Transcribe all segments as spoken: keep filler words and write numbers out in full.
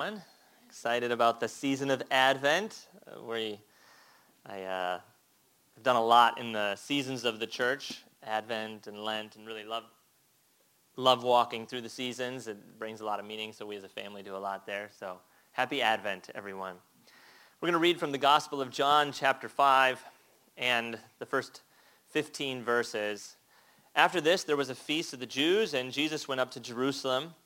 everyone. Excited about the season of Advent. Uh, where I uh, have done a lot in the seasons of the church, Advent and Lent, and really love love walking through the seasons. It brings a lot of meaning, so we as a family do a lot there. So happy Advent, everyone. We're going to read from the Gospel of John, chapter five, and the first fifteen verses. After this, there was a feast of the Jews, and Jesus went up to Jerusalem.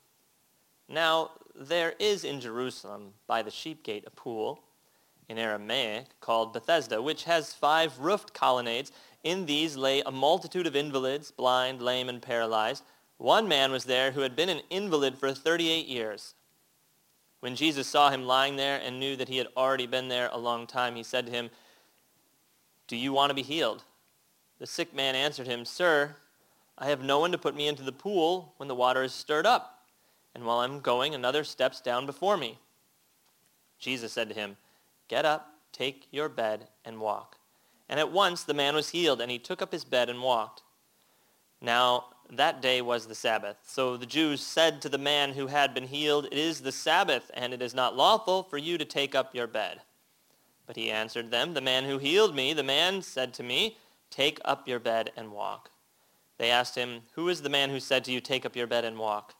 Now, there is in Jerusalem, by the sheep gate, a pool, in Aramaic, called Bethesda, which has five roofed colonnades. In these lay a multitude of invalids, blind, lame, and paralyzed. One man was there who had been an invalid for thirty-eight years. When Jesus saw him lying there and knew that he had already been there a long time, he said to him, "Do you want to be healed?" The sick man answered him, "Sir, I have no one to put me into the pool when the water is stirred up. And while I'm going, another steps down before me." Jesus said to him, "Get up, take your bed, and walk." And at once the man was healed, and he took up his bed and walked. Now that day was the Sabbath. So the Jews said to the man who had been healed, "It is the Sabbath, and it is not lawful for you to take up your bed." But he answered them, "The man who healed me, the man said to me, 'Take up your bed and walk.'" They asked him, "Who is the man who said to you, 'Take up your bed and walk'?"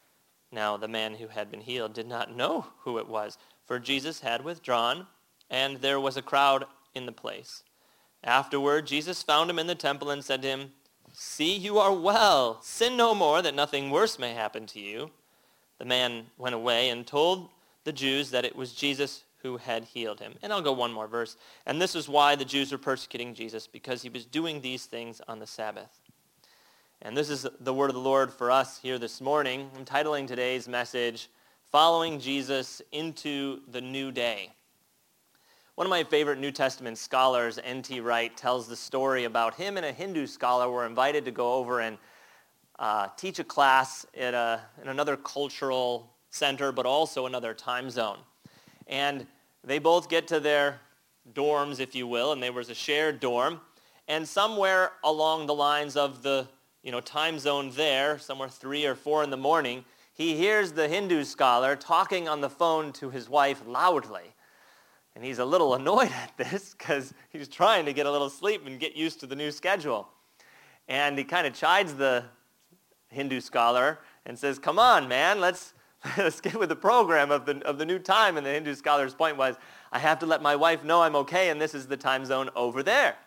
Now the man who had been healed did not know who it was, for Jesus had withdrawn, and there was a crowd in the place. Afterward, Jesus found him in the temple and said to him, "See, you are well. Sin no more, that nothing worse may happen to you." The man went away and told the Jews that it was Jesus who had healed him. And I'll go one more verse. And this is why the Jews were persecuting Jesus, because he was doing these things on the Sabbath. And this is the word of the Lord for us here this morning. I'm titling today's message, "Following Jesus into the New Day." One of my favorite New Testament scholars, N T Wright, tells the story about him and a Hindu scholar were invited to go over and uh, teach a class at a, in another cultural center, but also another time zone. And they both get to their dorms, if you will, and there was a shared dorm. And somewhere along the lines of the you know, time zone there, somewhere three or four in the morning, he hears the Hindu scholar talking on the phone to his wife loudly. And he's a little annoyed at this because he's trying to get a little sleep and get used to the new schedule. And he kind of chides the Hindu scholar and says, "Come on, man, let's let's get with the program of the of the new time." And the Hindu scholar's point was, "I have to let my wife know I'm okay, and this is the time zone over there."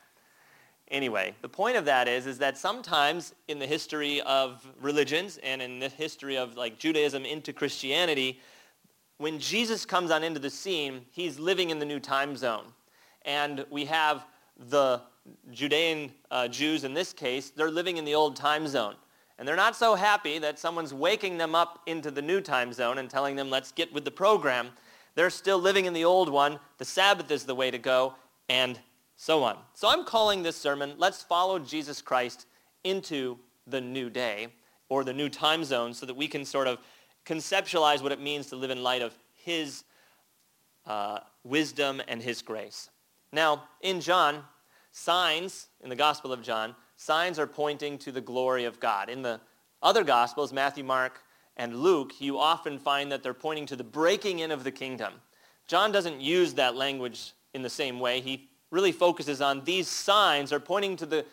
Anyway, the point of that is, is that sometimes in the history of religions and in the history of like Judaism into Christianity, when Jesus comes on into the scene, he's living in the new time zone. And we have the Judean uh, Jews in this case, they're living in the old time zone. And they're not so happy that someone's waking them up into the new time zone and telling them, "Let's get with the program." They're still living in the old one. The Sabbath is the way to go, and so on. So I'm calling this sermon, "Let's Follow Jesus Christ into the New Day," or the new time zone, so that we can sort of conceptualize what it means to live in light of his uh, wisdom and his grace. Now, in John, signs, in the Gospel of John, signs are pointing to the glory of God. In the other Gospels, Matthew, Mark, and Luke, you often find that they're pointing to the breaking in of the kingdom. John doesn't use that language in the same way. He really focuses on these signs are pointing to the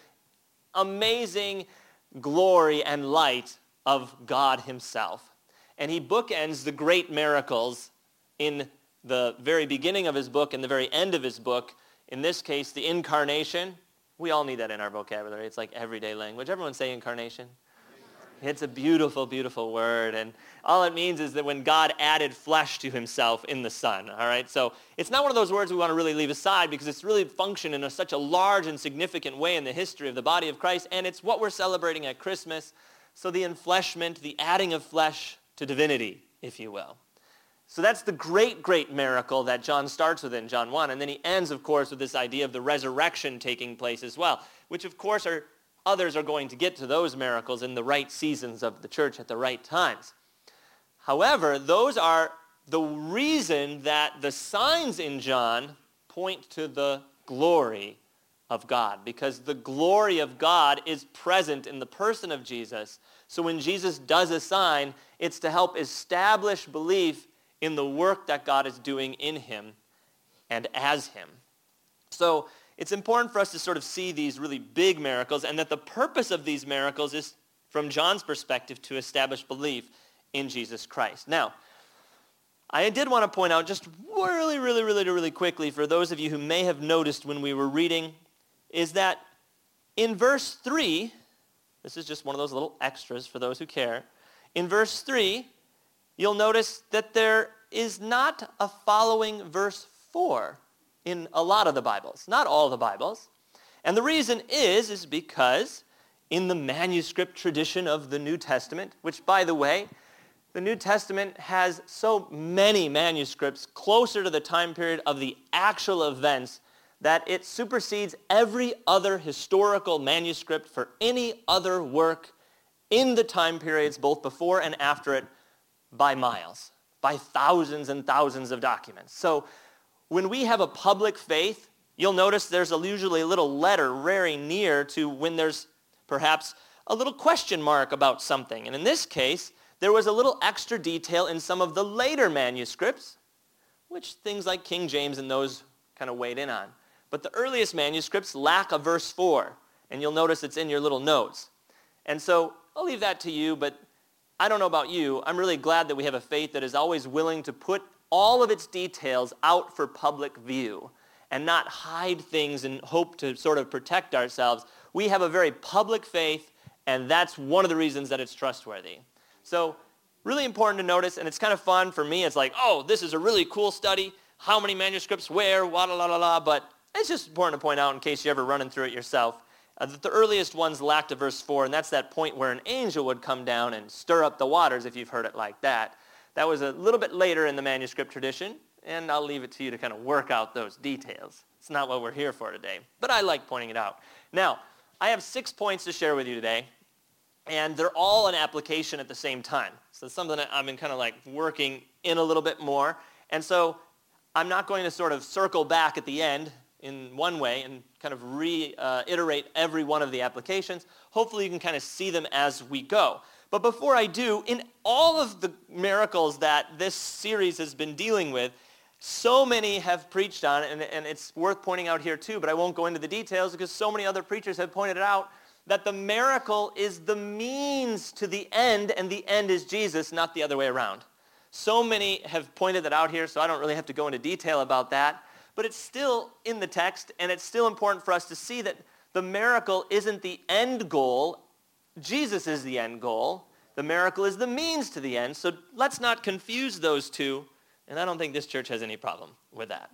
amazing glory and light of God himself. And he bookends the great miracles in the very beginning of his book and the very end of his book. In this case, the incarnation. We all need that in our vocabulary. It's like everyday language. Everyone say incarnation. It's a beautiful, beautiful word, and all it means is that when God added flesh to himself in the Son, all right? So it's not one of those words we want to really leave aside because it's really functioned in a, such a large and significant way in the history of the body of Christ, and it's what we're celebrating at Christmas. So the enfleshment, the adding of flesh to divinity, if you will. So that's the great, great miracle that John starts with in John one, and then he ends, of course, with this idea of the resurrection taking place as well, which, of course, are others are going to get to those miracles in the right seasons of the church at the right times. However, those are the reason that the signs in John point to the glory of God, because the glory of God is present in the person of Jesus. So when Jesus does a sign, it's to help establish belief in the work that God is doing in him and as him. So it's important for us to sort of see these really big miracles, and that the purpose of these miracles is, from John's perspective, to establish belief in Jesus Christ. Now, I did want to point out just really, really, really, really quickly, for those of you who may have noticed when we were reading, is that in verse three, this is just one of those little extras for those who care. In verse three, you'll notice that there is not a following verse four in a lot of the Bibles, not all the Bibles. And the reason is, is because in the manuscript tradition of the New Testament, which, by the way, the New Testament has so many manuscripts closer to the time period of the actual events that it supersedes every other historical manuscript for any other work in the time periods, both before and after it, by miles, by thousands and thousands of documents. So when we have a public faith, you'll notice there's a, usually a little letter very near to when there's perhaps a little question mark about something. And in this case, there was a little extra detail in some of the later manuscripts, which things like King James and those kind of weighed in on. But the earliest manuscripts lack a verse four, and you'll notice it's in your little notes. And so I'll leave that to you, but I don't know about you. I'm really glad that we have a faith that is always willing to put all of its details out for public view and not hide things and hope to sort of protect ourselves. We have a very public faith, and that's one of the reasons that it's trustworthy. So really important to notice, and it's kind of fun for me. It's like, oh, this is a really cool study. How many manuscripts where, la la la la, but it's just important to point out in case you're ever running through it yourself, uh, that the earliest ones lacked a verse four, and that's that point where an angel would come down and stir up the waters, if you've heard it like that. That was a little bit later in the manuscript tradition, and I'll leave it to you to kind of work out those details. It's not what we're here for today, but I like pointing it out. Now, I have six points to share with you today, and they're all an application at the same time. So it's something that I've been kind of like working in a little bit more. And so I'm not going to sort of circle back at the end in one way and kind of reiterate uh, every one of the applications. Hopefully you can kind of see them as we go. But before I do, in all of the miracles that this series has been dealing with, so many have preached on, and, and it's worth pointing out here too, but I won't go into the details because so many other preachers have pointed it out, that the miracle is the means to the end, and the end is Jesus, not the other way around. So many have pointed that out here, so I don't really have to go into detail about that. But it's still in the text, and it's still important for us to see that the miracle isn't the end goal. Jesus is the end goal. The miracle is the means to the end. So let's not confuse those two, and I don't think this church has any problem with that.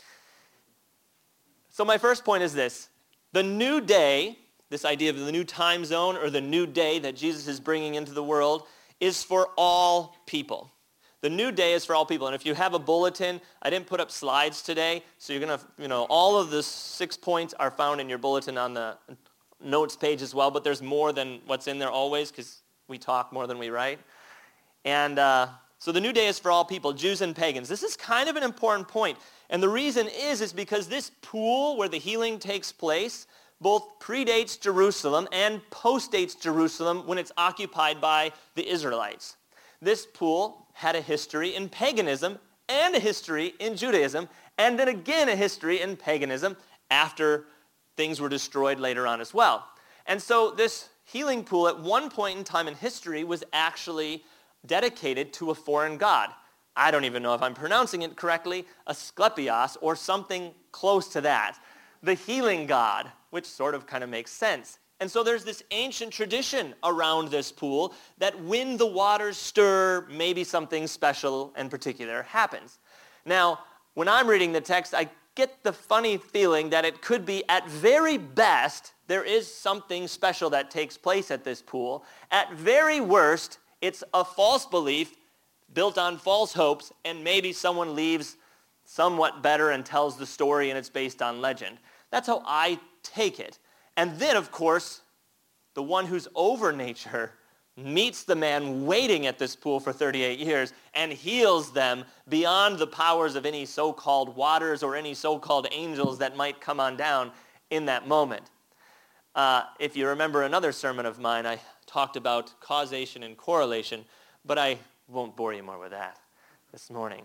So my first point is this. The new day, this idea of the new time zone or the new day that Jesus is bringing into the world, is for all people. The new day is for all people. And if you have a bulletin, I didn't put up slides today, so you're going to, you know, all of the six points are found in your bulletin on the notes page as well, but there's more than what's in there always because we talk more than we write. And uh, so the new day is for all people, Jews and pagans. This is kind of an important point. And the reason is, is because this pool where the healing takes place both predates Jerusalem and postdates Jerusalem when it's occupied by the Israelites. This pool had a history in paganism and a history in Judaism, and then again a history in paganism after things were destroyed later on as well. And so this healing pool at one point in time in history was actually dedicated to a foreign god. I don't even know if I'm pronouncing it correctly, Asclepios or something close to that. The healing god, which sort of kind of makes sense. And so there's this ancient tradition around this pool that when the waters stir, maybe something special and particular happens. Now, when I'm reading the text, I get the funny feeling that it could be, at very best, there is something special that takes place at this pool. At very worst, it's a false belief built on false hopes, and maybe someone leaves somewhat better and tells the story, and it's based on legend. That's how I take it. And then, of course, the one who's over nature meets the man waiting at this pool for thirty-eight years and heals them beyond the powers of any so-called waters or any so-called angels that might come on down in that moment. Uh, if you remember another sermon of mine, I talked about causation and correlation, but I won't bore you more with that. this morning.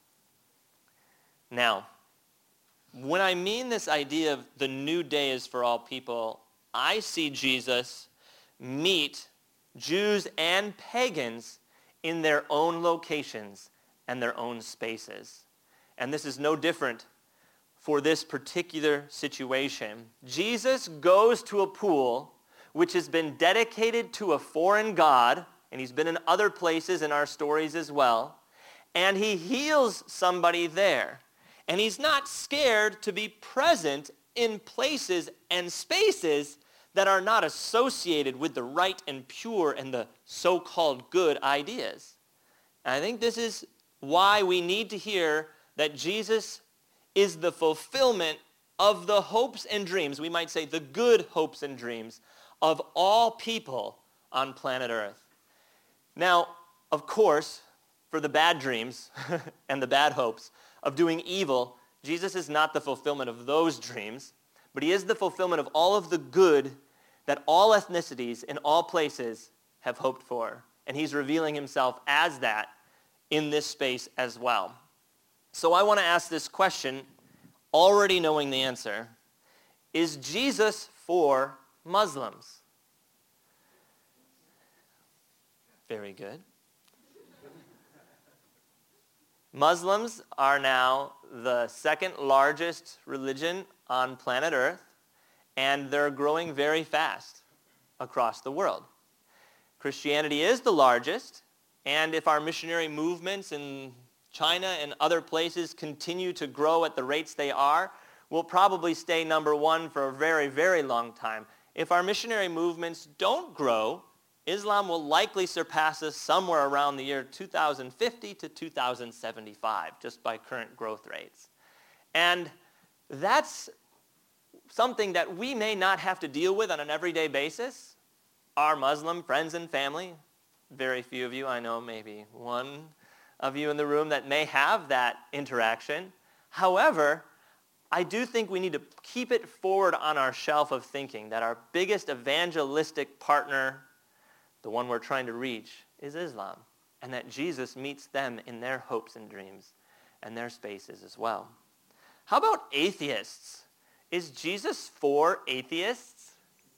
Now, when I mean this idea of the new day is for all people, I see Jesus meet Jews and pagans in their own locations and their own spaces. And this is no different for this particular situation. Jesus goes to a pool which has been dedicated to a foreign god, and he's been in other places in our stories as well, and he heals somebody there. And he's not scared to be present in places and spaces that are not associated with the right and pure and the so-called good ideas. And I think this is why we need to hear that Jesus is the fulfillment of the hopes and dreams, we might say the good hopes and dreams, of all people on planet Earth. Now, of course, for the bad dreams and the bad hopes of doing evil, Jesus is not the fulfillment of those dreams, but he is the fulfillment of all of the good that all ethnicities in all places have hoped for. And he's revealing himself as that in this space as well. So I want to ask this question, already knowing the answer. Is Jesus for Muslims? Very good. Muslims are now the second largest religion on planet Earth, and they're growing very fast across the world. Christianity is the largest, and if our missionary movements in China and other places continue to grow at the rates they are, we'll probably stay number one for a very, very long time. If our missionary movements don't grow, Islam will likely surpass us somewhere around the year two thousand fifty to two thousand seventy-five, just by current growth rates. And that's something that we may not have to deal with on an everyday basis. Our Muslim friends and family, very few of you, I know maybe one of you in the room that may have that interaction. However, I do think we need to keep it forward on our shelf of thinking that our biggest evangelistic partner, the one we're trying to reach, is Islam, and that Jesus meets them in their hopes and dreams and their spaces as well. How about atheists? Is Jesus for atheists?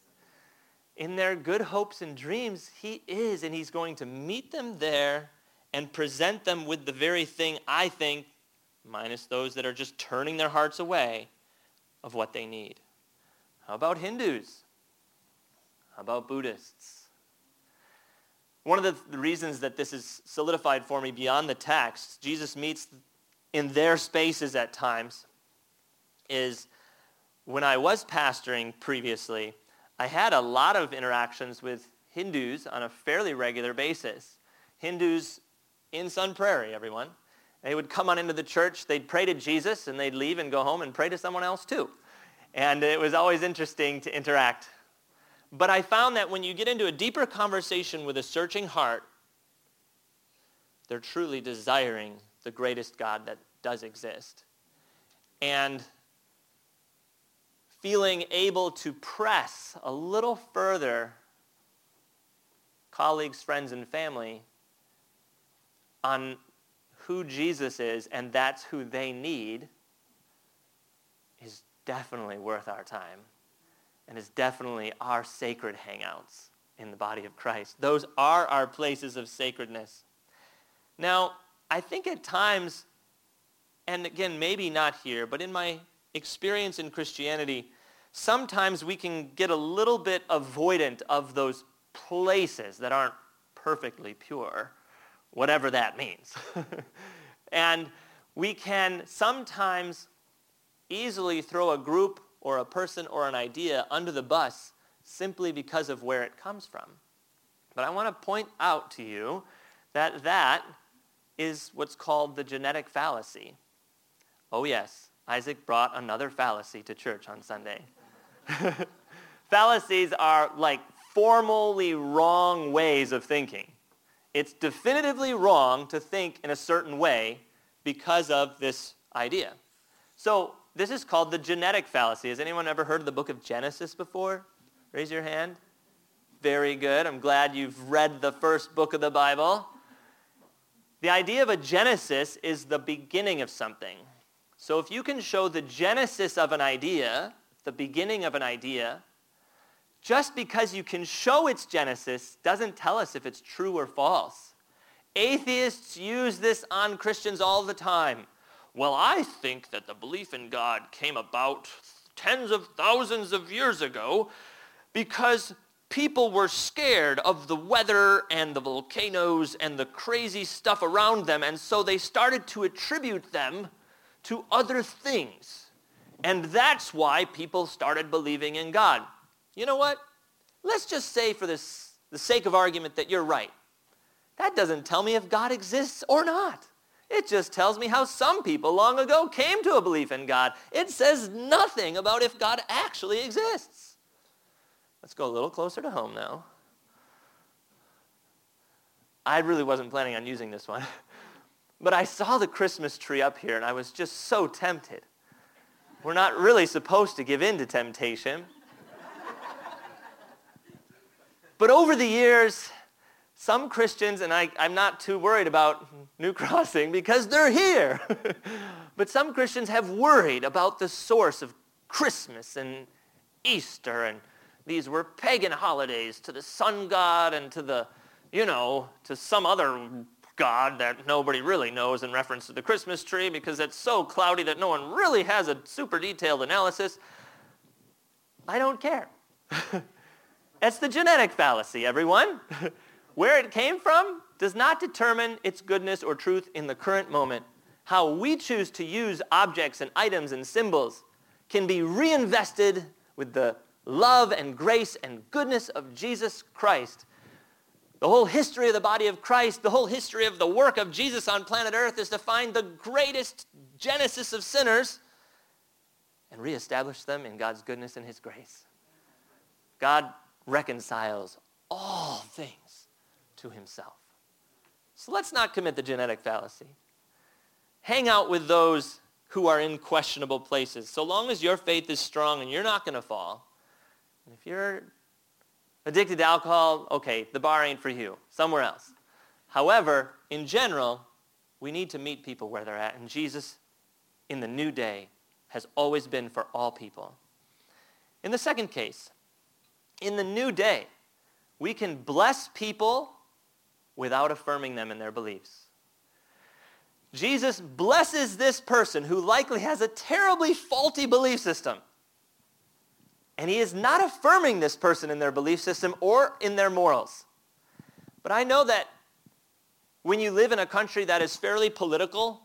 In their good hopes and dreams, he is, and he's going to meet them there and present them with the very thing, I think, minus those that are just turning their hearts away, of what they need. How about Hindus? How about Buddhists? One of the, the reasons that this is solidified for me beyond the text, Jesus meets in their spaces at times, is when I was pastoring previously, I had a lot of interactions with Hindus on a fairly regular basis. Hindus in Sun Prairie, everyone. They would come on into the church, they'd pray to Jesus, and they'd leave and go home and pray to someone else too. And it was always interesting to interact. But I found that when you get into a deeper conversation with a searching heart, they're truly desiring the greatest God that does exist. And feeling able to press a little further colleagues, friends, and family on who Jesus is, and that's who they need, is definitely worth our time and is definitely our sacred hangouts in the body of Christ. Those are our places of sacredness. Now, I think at times, and again, maybe not here, but in my experience in Christianity, sometimes we can get a little bit avoidant of those places that aren't perfectly pure, whatever that means. And we can sometimes easily throw a group or a person or an idea under the bus simply because of where it comes from. But I want to point out to you that that is what's called the genetic fallacy. Oh yes, Isaac brought another fallacy to church on Sunday. Fallacies are like formally wrong ways of thinking. It's definitively wrong to think in a certain way because of this idea. So this is called the genetic fallacy. Has anyone ever heard of the book of Genesis before? Raise your hand. Very good. I'm glad you've read the first book of the Bible. The idea of a genesis is the beginning of something. So if you can show the genesis of an idea, the beginning of an idea, just because you can show its genesis doesn't tell us if it's true or false. Atheists use this on Christians all the time. Well, I think that the belief in God came about tens of thousands of years ago because people were scared of the weather and the volcanoes and the crazy stuff around them, and so they started to attribute them to other things. And that's why people started believing in God. You know what? Let's just say for this, the sake of argument that you're right. That doesn't tell me if God exists or not. It just tells me how some people long ago came to a belief in God. It says nothing about if God actually exists. Let's go a little closer to home now. I really wasn't planning on using this one. But I saw the Christmas tree up here and I was just so tempted. We're not really supposed to give in to temptation. But over the years, some Christians, and I, I'm not too worried about New Crossing because they're here, but some Christians have worried about the source of Christmas and Easter, and these were pagan holidays to the sun god and to the, you know, to some other god that nobody really knows in reference to the Christmas tree because it's so cloudy that no one really has a super detailed analysis. I don't care. It's the genetic fallacy, everyone. Where it came from does not determine its goodness or truth in the current moment. How we choose to use objects and items and symbols can be reinvested with the love and grace and goodness of Jesus Christ. The whole history of the body of Christ, the whole history of the work of Jesus on planet Earth is to find the greatest genesis of sinners and reestablish them in God's goodness and his grace. God reconciles all things to himself. So let's not commit the genetic fallacy. Hang out with those who are in questionable places. So long as your faith is strong and you're not going to fall. And if you're addicted to alcohol, okay, the bar ain't for you. Somewhere else. However, in general, we need to meet people where they're at. And Jesus, in the new day, has always been for all people. In the second case, in the new day, we can bless people without affirming them in their beliefs. Jesus blesses this person who likely has a terribly faulty belief system. And he is not affirming this person in their belief system or in their morals. But I know that when you live in a country that is fairly political,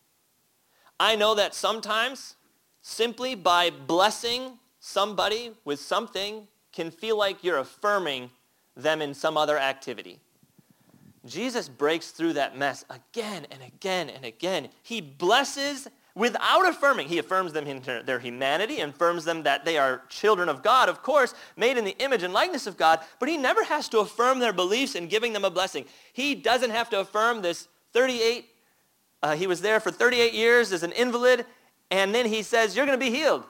I know that sometimes simply by blessing somebody with something can feel like you're affirming them in some other activity. Jesus breaks through that mess again and again and again. He blesses without affirming. He affirms them in their humanity, affirms them that they are children of God, of course, made in the image and likeness of God, but he never has to affirm their beliefs in giving them a blessing. He doesn't have to affirm this thirty-eight, uh, he was there for thirty-eight years as an invalid, and then he says, you're going to be healed.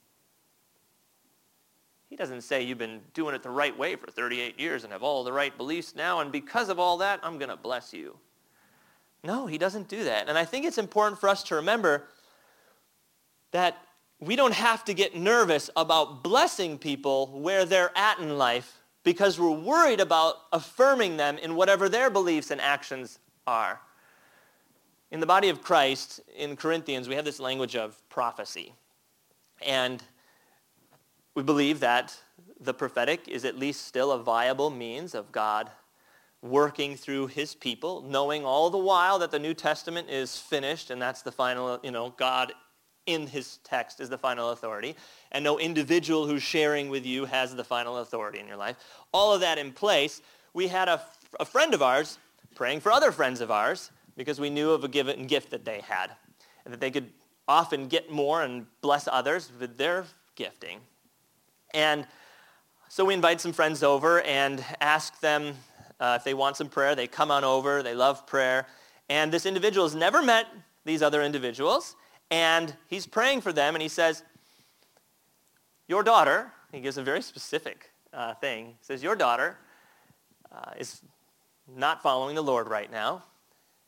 He doesn't say you've been doing it the right way for thirty-eight years and have all the right beliefs now, and because of all that, I'm going to bless you. No, he doesn't do that. And I think it's important for us to remember that we don't have to get nervous about blessing people where they're at in life because we're worried about affirming them in whatever their beliefs and actions are. In the body of Christ, in Corinthians, we have this language of prophecy. And we believe that the prophetic is at least still a viable means of God working through his people, knowing all the while that the New Testament is finished, and that's the final, you know, God in his text is the final authority, and no individual who's sharing with you has the final authority in your life. All of that in place, we had a, a friend of ours praying for other friends of ours because we knew of a given gift that they had, and that they could often get more and bless others with their gifting. And so we invite some friends over and ask them uh, if they want some prayer. They come on over. They love prayer. And this individual has never met these other individuals. And he's praying for them. And he says, your daughter, he gives a very specific uh, thing. He says, your daughter uh, is not following the Lord right now.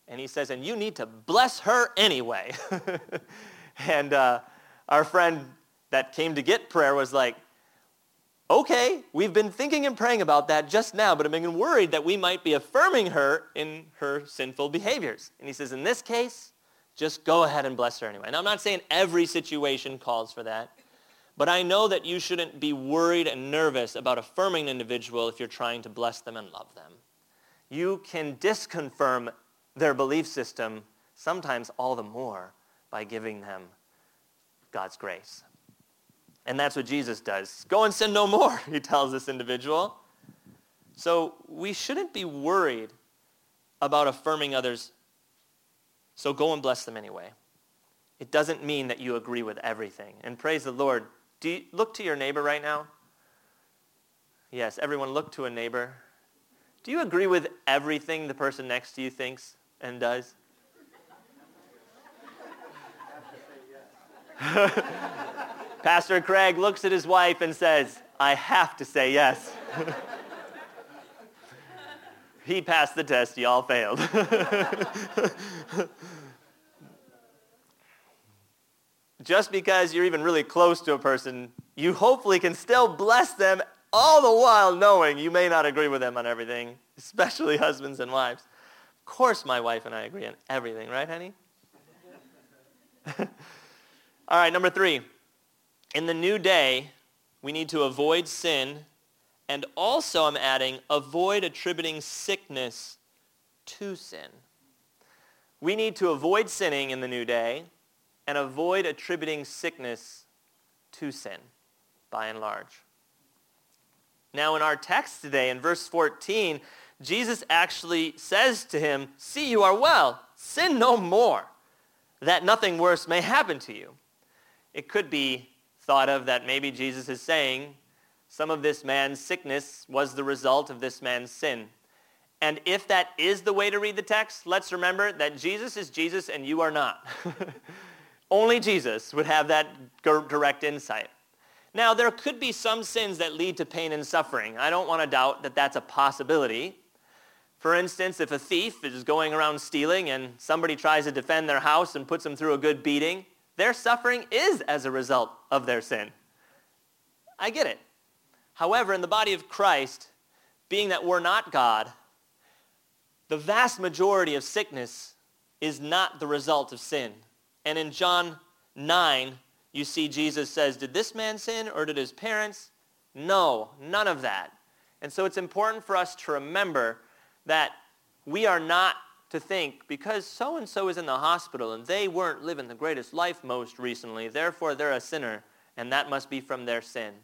And he says, and you need to bless her anyway. And uh, our friend that came to get prayer was like, okay, we've been thinking and praying about that just now, but I've been worried that we might be affirming her in her sinful behaviors. And he says, in this case, just go ahead and bless her anyway. And I'm not saying every situation calls for that, but I know that you shouldn't be worried and nervous about affirming an individual if you're trying to bless them and love them. You can disconfirm their belief system sometimes all the more by giving them God's grace. And that's what Jesus does. Go and sin no more, he tells this individual. So we shouldn't be worried about affirming others. So go and bless them anyway. It doesn't mean that you agree with everything. And praise the Lord. Do you look to your neighbor right now? Yes, everyone look to a neighbor. Do you agree with everything the person next to you thinks and does? Pastor Craig looks at his wife and says, I have to say yes. He passed the test, y'all failed. Just because you're even really close to a person, you hopefully can still bless them, all the while knowing you may not agree with them on everything, especially husbands and wives. Of course my wife and I agree on everything, right, honey? All right, number three. In the new day, we need to avoid sin, and also I'm adding, avoid attributing sickness to sin. We need to avoid sinning in the new day and avoid attributing sickness to sin, by and large. Now in our text today, in verse fourteen, Jesus actually says to him, see, you are well, sin no more, that nothing worse may happen to you. It could be thought of that maybe Jesus is saying some of this man's sickness was the result of this man's sin. And if that is the way to read the text, let's remember that Jesus is Jesus and you are not. Only Jesus would have that direct insight. Now, there could be some sins that lead to pain and suffering. I don't want to doubt that that's a possibility. For instance, if a thief is going around stealing and somebody tries to defend their house and puts them through a good beating, their suffering is as a result of their sin. I get it. However, in the body of Christ, being that we're not God, the vast majority of sickness is not the result of sin. And in John nine, you see Jesus says, did this man sin or did his parents? No, none of that. And so it's important for us to remember that we are not to think, because so-and-so is in the hospital and they weren't living the greatest life most recently, therefore they're a sinner, and that must be from their sin.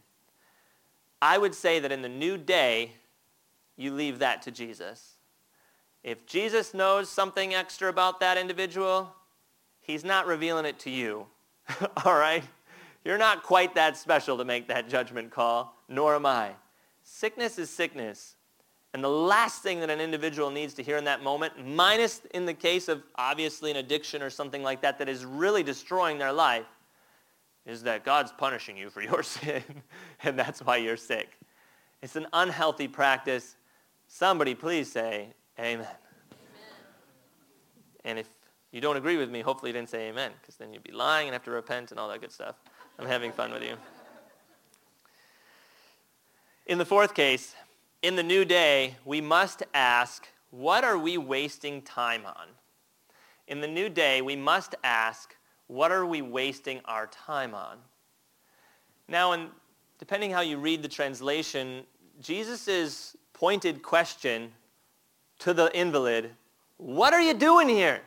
I would say that in the new day, you leave that to Jesus. If Jesus knows something extra about that individual, he's not revealing it to you. All right? You're not quite that special to make that judgment call, nor am I. Sickness is sickness. And the last thing that an individual needs to hear in that moment, minus in the case of obviously an addiction or something like that that is really destroying their life, is that God's punishing you for your sin, and that's why you're sick. It's an unhealthy practice. Somebody please say amen. Amen. And if you don't agree with me, hopefully you didn't say amen, because then you'd be lying and have to repent and all that good stuff. I'm having fun with you. In the fourth case, in the new day, we must ask, what are we wasting time on? In the new day, we must ask, what are we wasting our time on? Now, and depending how you read the translation, Jesus' pointed question to the invalid, what are you doing here?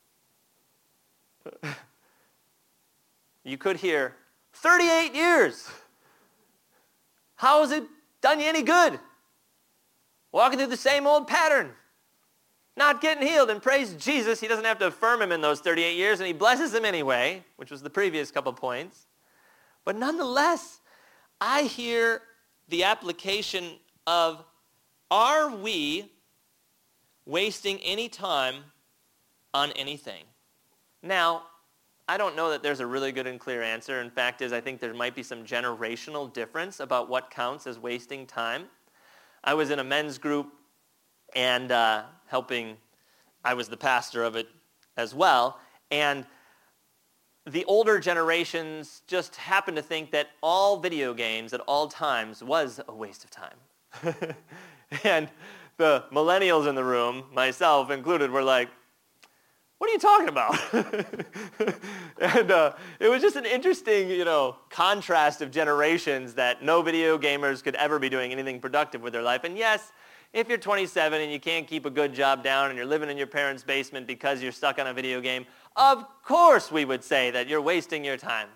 You could hear, thirty-eight years. How has it done you any good? Walking through the same old pattern. Not getting healed. And praise Jesus, he doesn't have to affirm him in those thirty-eight years, and he blesses him anyway, which was the previous couple points. But nonetheless, I hear the application of, are we wasting any time on anything? Now, I don't know that there's a really good and clear answer. In fact, is I think there might be some generational difference about what counts as wasting time. I was in a men's group and uh, helping, I was the pastor of it as well. And the older generations just happened to think that all video games at all times was a waste of time. And the millennials in the room, myself included, were like, what are you talking about? And uh, it was just an interesting, you know, contrast of generations that no video gamers could ever be doing anything productive with their life. And yes, if you're twenty-seven and you can't keep a good job down and you're living in your parents' basement because you're stuck on a video game, of course we would say that you're wasting your time.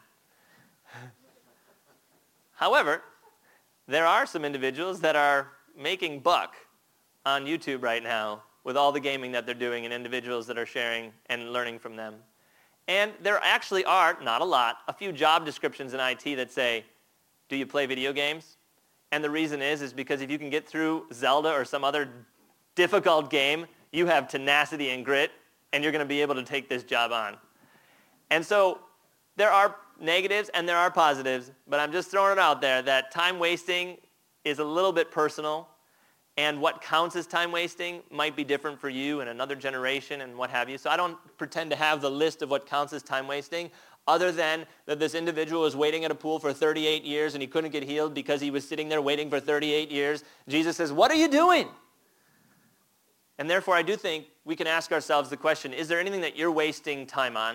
However, there are some individuals that are making buck on YouTube right now with all the gaming that they're doing and individuals that are sharing and learning from them. And there actually are, not a lot, a few job descriptions in I T that say, do you play video games? And the reason is, is because if you can get through Zelda or some other difficult game, you have tenacity and grit, and you're going to be able to take this job on. And so there are negatives and there are positives, but I'm just throwing it out there that time wasting is a little bit personal, and what counts as time wasting might be different for you and another generation and what have you. So I don't pretend to have the list of what counts as time wasting, other than that this individual was waiting at a pool for thirty-eight years and he couldn't get healed because he was sitting there waiting for thirty-eight years. Jesus says, what are you doing? And therefore, I do think we can ask ourselves the question, is there anything that you're wasting time on?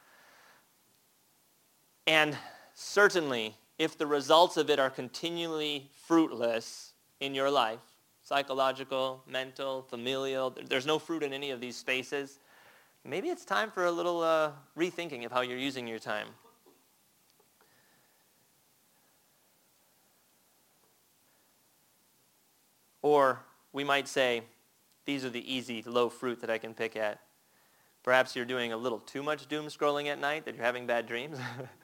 And certainly, if the results of it are continually fruitless in your life, psychological, mental, familial, there's no fruit in any of these spaces, maybe it's time for a little uh, rethinking of how you're using your time. Or we might say, these are the easy, low fruit that I can pick at. Perhaps you're doing a little too much doom scrolling at night, that you're having bad dreams.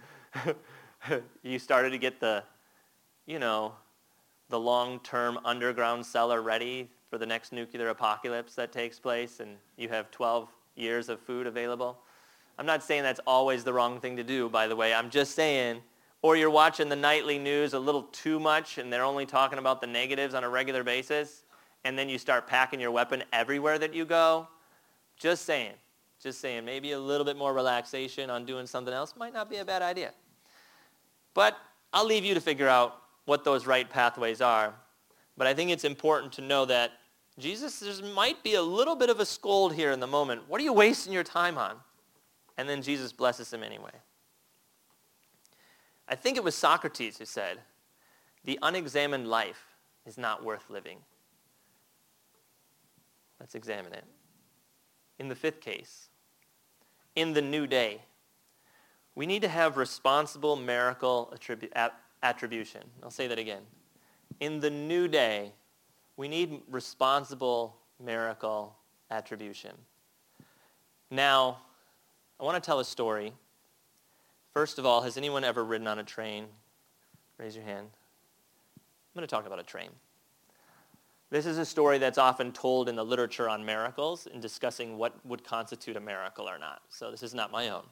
You started to get the, you know, the long-term underground cellar ready for the next nuclear apocalypse that takes place, and you have twelve years of food available. I'm not saying that's always the wrong thing to do, by the way. I'm just saying, or you're watching the nightly news a little too much, and they're only talking about the negatives on a regular basis, and then you start packing your weapon everywhere that you go. Just saying. Just saying, maybe a little bit more relaxation on doing something else might not be a bad idea. But I'll leave you to figure out what those right pathways are. But I think it's important to know that Jesus, there might be a little bit of a scold here in the moment. What are you wasting your time on? And then Jesus blesses him anyway. I think it was Socrates who said, the unexamined life is not worth living. Let's examine it. In the fifth case, in the new day, we need to have responsible miracle attribu- attribution. I'll say that again. In the new day, we need responsible miracle attribution. Now, I want to tell a story. First of all, has anyone ever ridden on a train? Raise your hand. I'm going to talk about a train. This is a story that's often told in the literature on miracles in discussing what would constitute a miracle or not. So this is not my own.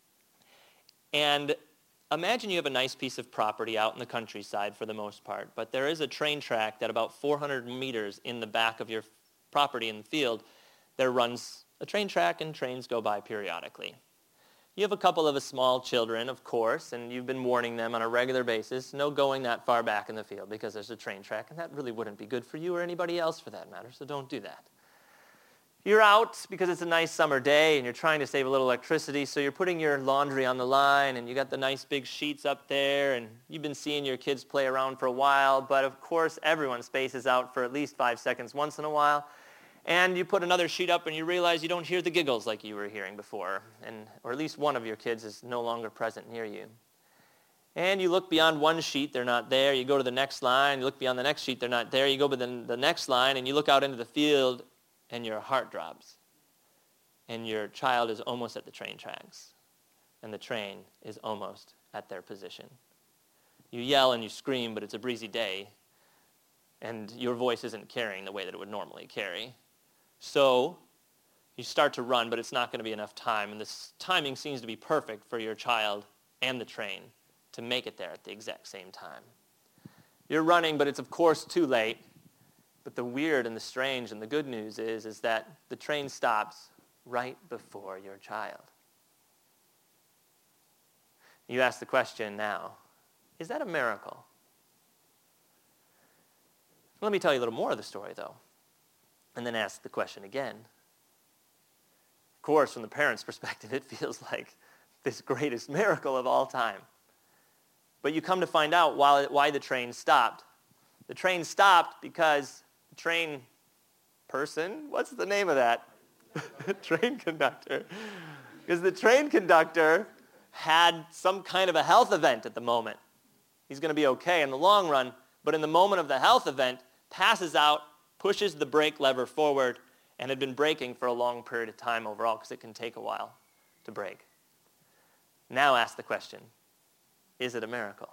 And imagine you have a nice piece of property out in the countryside for the most part, but there is a train track that about four hundred meters in the back of your property in the field, there runs a train track and trains go by periodically. You have a couple of small children, of course, and you've been warning them on a regular basis, no going that far back in the field because there's a train track, and that really wouldn't be good for you or anybody else for that matter, so don't do that. You're out because it's a nice summer day, and you're trying to save a little electricity, so you're putting your laundry on the line, and you got the nice big sheets up there, and you've been seeing your kids play around for a while, but of course everyone spaces out for at least five seconds once in a while. And you put another sheet up and you realize you don't hear the giggles like you were hearing before, and or at least one of your kids is no longer present near you. And you look beyond one sheet, they're not there. You go to the next line, you look beyond the next sheet, they're not there. You go to the, the next line and you look out into the field and your heart drops. And your child is almost at the train tracks, and the train is almost at their position. You yell and you scream, but it's a breezy day, and your voice isn't carrying the way that it would normally carry. So you start to run, but it's not going to be enough time. And this timing seems to be perfect for your child and the train to make it there at the exact same time. You're running, but it's of course too late. But the weird and the strange and the good news is, is that the train stops right before your child. You ask the question now, is that a miracle? Let me tell you a little more of the story, though, and then ask the question again. Of course, from the parent's perspective, it feels like this greatest miracle of all time. But you come to find out why, why the train stopped. The train stopped because the train person, what's the name of that? Train conductor. Because the train conductor had some kind of a health event at the moment. He's going to be okay in the long run, but in the moment of the health event, passes out, pushes the brake lever forward, and had been braking for a long period of time overall because it can take a while to brake. Now ask the question, is it a miracle?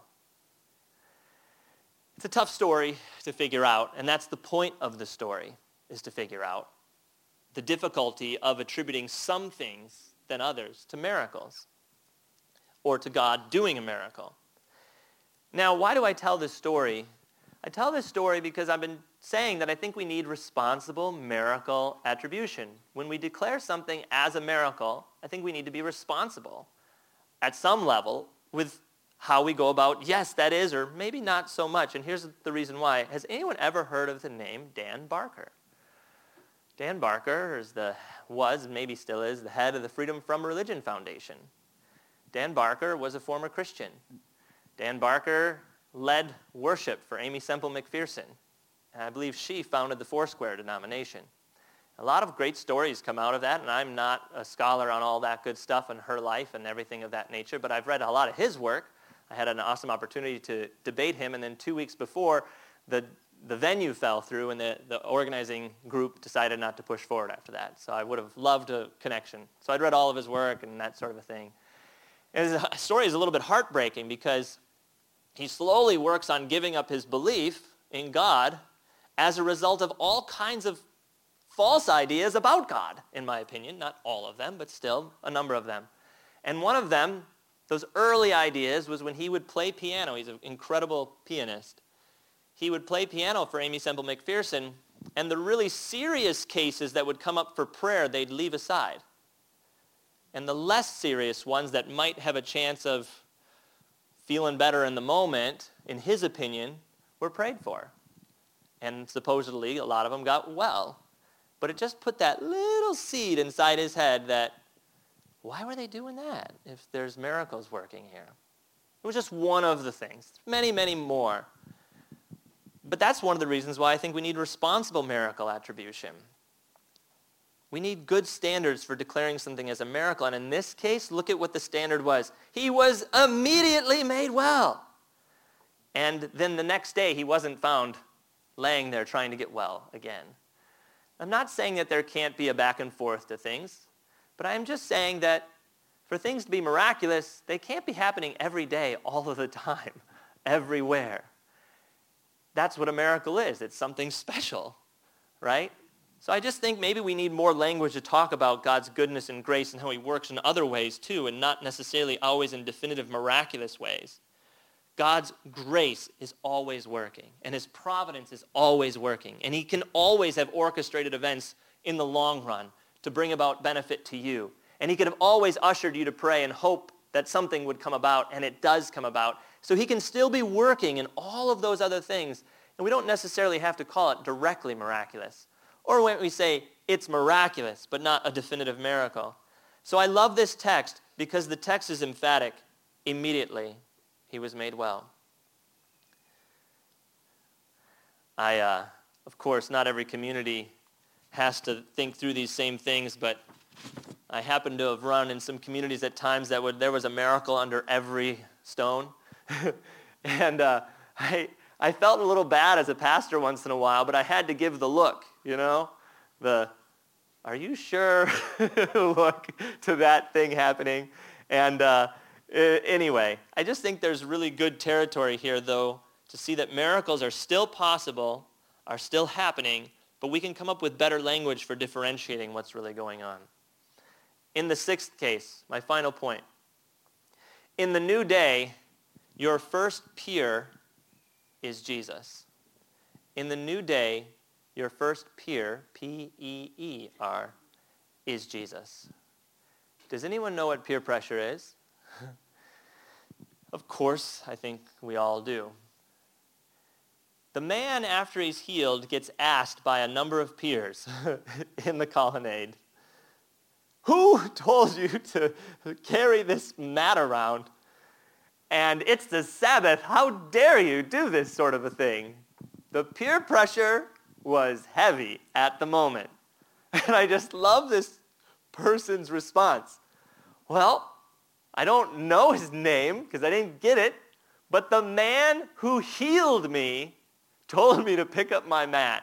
It's a tough story to figure out, and that's the point of the story, is to figure out the difficulty of attributing some things than others to miracles, or to God doing a miracle. Now, why do I tell this story? I tell this story because I've been saying that I think we need responsible miracle attribution. When we declare something as a miracle, I think we need to be responsible at some level with how we go about, yes, that is, or maybe not so much. And here's the reason why. Has anyone ever heard of the name Dan Barker? Dan Barker is the, was, maybe still is, the head of the Freedom From Religion Foundation. Dan Barker was a former Christian. Dan Barker led worship for Aimee Semple McPherson. And I believe she founded the Foursquare denomination. A lot of great stories come out of that, and I'm not a scholar on all that good stuff in her life and everything of that nature, but I've read a lot of his work. I had an awesome opportunity to debate him, and then two weeks before, the the venue fell through, and the, the organizing group decided not to push forward after that. So I would have loved a connection. So I'd read all of his work and that sort of a thing. And his story is a little bit heartbreaking because he slowly works on giving up his belief in God as a result of all kinds of false ideas about God, in my opinion. Not all of them, but still a number of them. And one of them, those early ideas, was when he would play piano. He's an incredible pianist. He would play piano for Aimee Semple McPherson, and the really serious cases that would come up for prayer, they'd leave aside. And the less serious ones that might have a chance of feeling better in the moment, in his opinion, were prayed for. And supposedly, a lot of them got well. But it just put that little seed inside his head that, why were they doing that if there's miracles working here? It was just one of the things. Many, many more. But that's one of the reasons why I think we need responsible miracle attribution. We need good standards for declaring something as a miracle. And in this case, look at what the standard was. He was immediately made well. And then the next day, he wasn't found laying there trying to get well again. I'm not saying that there can't be a back and forth to things, but I'm just saying that for things to be miraculous, they can't be happening every day, all of the time, everywhere. That's what a miracle is. It's something special, right? So I just think maybe we need more language to talk about God's goodness and grace and how he works in other ways too, and not necessarily always in definitive miraculous ways. God's grace is always working, and his providence is always working, and he can always have orchestrated events in the long run to bring about benefit to you. And he could have always ushered you to pray and hope that something would come about, and it does come about. So he can still be working in all of those other things, and we don't necessarily have to call it directly miraculous. Or when we say it's miraculous, but not a definitive miracle. So I love this text because the text is emphatic. Immediately, he was made well. I, uh, of course, not every community has to think through these same things, but I happen to have run in some communities at times that would, there was a miracle under every stone. and uh, I, I felt a little bad as a pastor once in a while, but I had to give the look, you know, the, are you sure look to that thing happening? And uh, anyway, I just think there's really good territory here, though, to see that miracles are still possible, are still happening, but we can come up with better language for differentiating what's really going on. In the sixth case, my final point, in the new day, your first peer is Jesus. In the new day, your first peer, P E E R, is Jesus. Does anyone know what peer pressure is? Of course, I think we all do. The man, after he's healed, gets asked by a number of peers in the colonnade, who told you to carry this mat around? And it's the Sabbath. How dare you do this sort of a thing? The peer pressure was heavy at the moment. And I just love this person's response. Well, I don't know his name because I didn't get it, but the man who healed me told me to pick up my mat.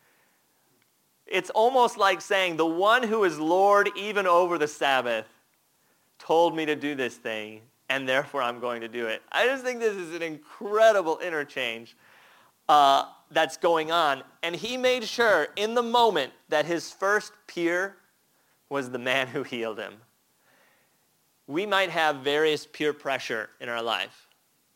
It's almost like saying the one who is Lord even over the Sabbath told me to do this thing, and therefore I'm going to do it. I just think this is an incredible interchange uh, that's going on. And he made sure in the moment that his first peer was the man who healed him. We might have various peer pressure in our life.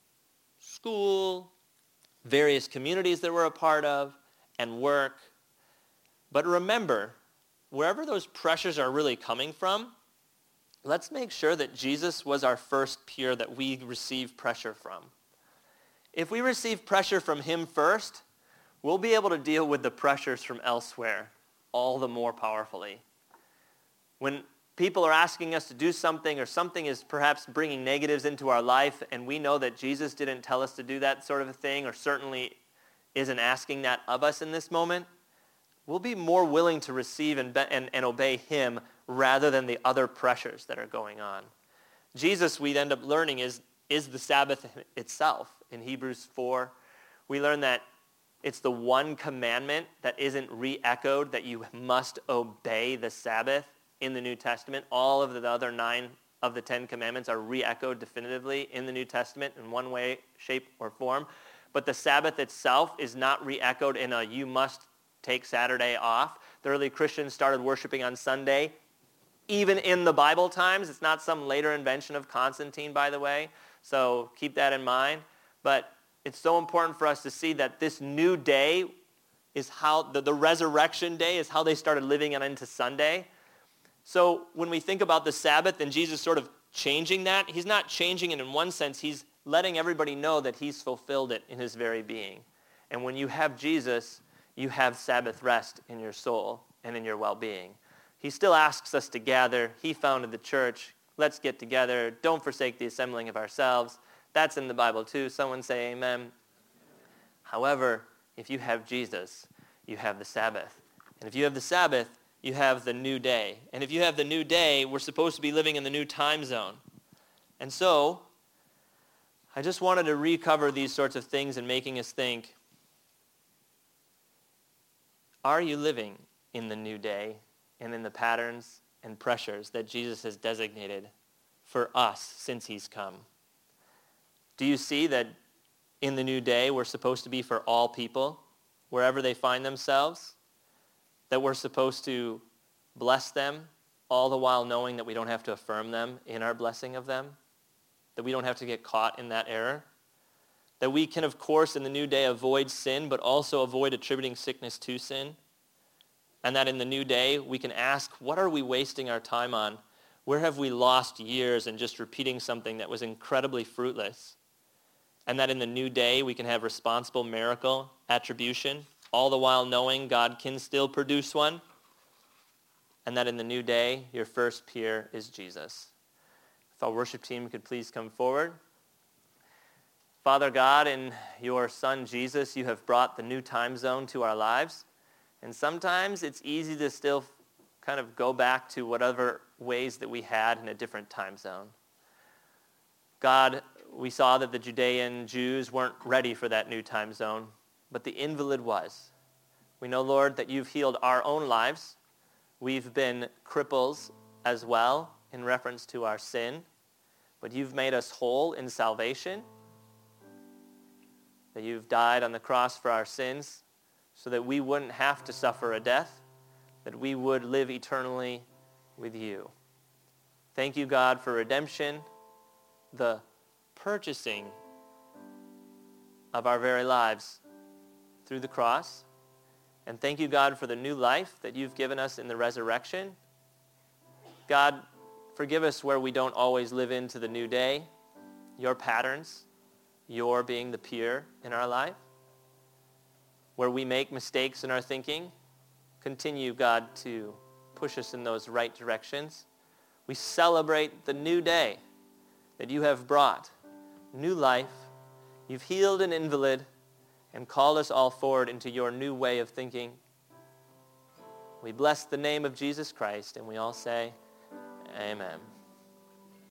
School, various communities that we're a part of, and work. But remember, wherever those pressures are really coming from, let's make sure that Jesus was our first peer that we receive pressure from. If we receive pressure from him first, we'll be able to deal with the pressures from elsewhere all the more powerfully. When people are asking us to do something, or something is perhaps bringing negatives into our life, and we know that Jesus didn't tell us to do that sort of a thing, or certainly isn't asking that of us in this moment, we'll be more willing to receive and, be, and, and obey him rather than the other pressures that are going on. Jesus, we end up learning, is, is the Sabbath itself. In Hebrews four, we learn that it's the one commandment that isn't re-echoed, that you must obey the Sabbath in the New Testament. All of the other nine of the Ten Commandments are re-echoed definitively in the New Testament in one way, shape, or form. But the Sabbath itself is not re-echoed in a you must take Saturday off. The early Christians started worshiping on Sunday, even in the Bible times. It's not some later invention of Constantine, by the way, so keep that in mind. But it's so important for us to see that this new day is how, the, the resurrection day is how they started living it into Sunday. So when we think about the Sabbath and Jesus sort of changing that, he's not changing it in one sense. He's letting everybody know that he's fulfilled it in his very being. And when you have Jesus, you have Sabbath rest in your soul and in your well-being. He still asks us to gather. He founded the church. Let's get together. Don't forsake the assembling of ourselves. That's in the Bible too. Someone say amen. However, if you have Jesus, you have the Sabbath. And if you have the Sabbath, you have the new day. And if you have the new day, we're supposed to be living in the new time zone. And so, I just wanted to recover these sorts of things and making us think, are you living in the new day and in the patterns and pressures that Jesus has designated for us since he's come? Do you see that in the new day we're supposed to be for all people, wherever they find themselves? That we're supposed to bless them, all the while knowing that we don't have to affirm them in our blessing of them? That we don't have to get caught in that error? That we can, of course, in the new day avoid sin, but also avoid attributing sickness to sin. And that in the new day, we can ask, what are we wasting our time on? Where have we lost years in just repeating something that was incredibly fruitless? And that in the new day, we can have responsible miracle attribution, all the while knowing God can still produce one. And that in the new day, your first peer is Jesus. If our worship team could please come forward. Father God, in your Son Jesus, you have brought the new time zone to our lives. And sometimes it's easy to still kind of go back to whatever ways that we had in a different time zone. God, we saw that the Judean Jews weren't ready for that new time zone, but the invalid was. We know, Lord, that you've healed our own lives. We've been cripples as well in reference to our sin, but you've made us whole in salvation. That you've died on the cross for our sins so that we wouldn't have to suffer a death, that we would live eternally with you. Thank you, God, for redemption, the purchasing of our very lives through the cross. And thank you, God, for the new life that you've given us in the resurrection. God, forgive us where we don't always live into the new day, your patterns, your being the peer in our life. Where we make mistakes in our thinking, continue, God, to push us in those right directions. We celebrate the new day that you have brought, new life. You've healed an invalid and called us all forward into your new way of thinking. We bless the name of Jesus Christ, and we all say, amen.